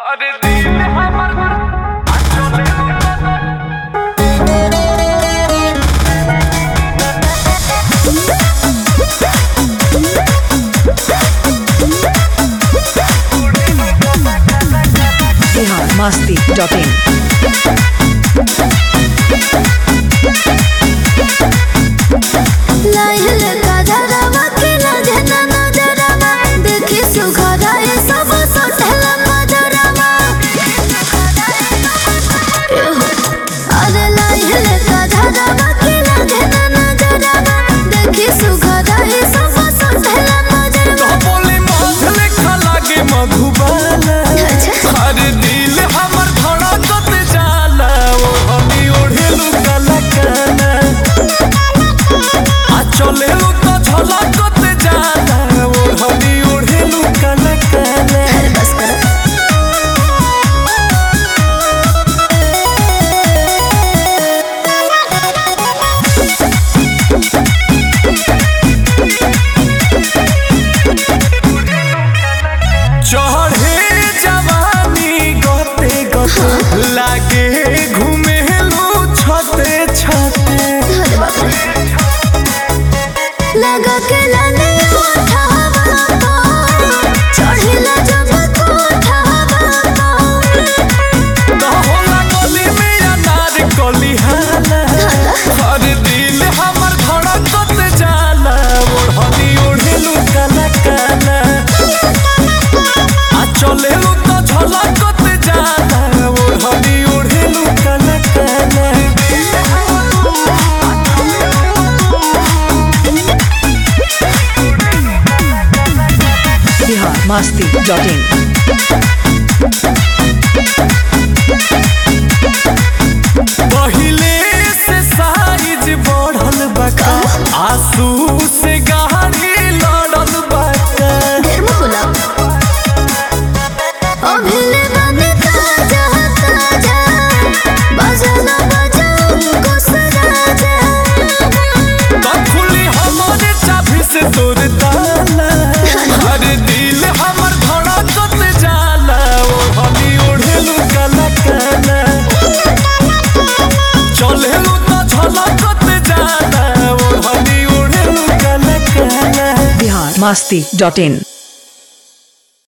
अरे दिल हमर biharmasti.in लागे घूमेलू छते छते लगा के लाने उठावा तो चढ़िला जब कोठावा तो होला गली में अनार कली हाला हर दिल हमर धड़कत जाला ओढ़नी ओढ़ेलू काला काला आ चलेलू तो झलकत जाला ओढ़नी ओढ़ेलू काला काला biharmasti.in पहिले से साइज बढ़ल बका आंसू से गाड़ी लड़ल बका ढेर मत बोला अभिले बने ताजा ताजा बजना बजाऊं को सजा खुली हमारे चाबी से तोड़ ताला हर दिल हमर धड़कत जाला ओढ़नी ओढ़ेलू काला काला चलेलू तो झलकत जाला ओढ़नी ओढ़ेलू काला काला biharmasti.in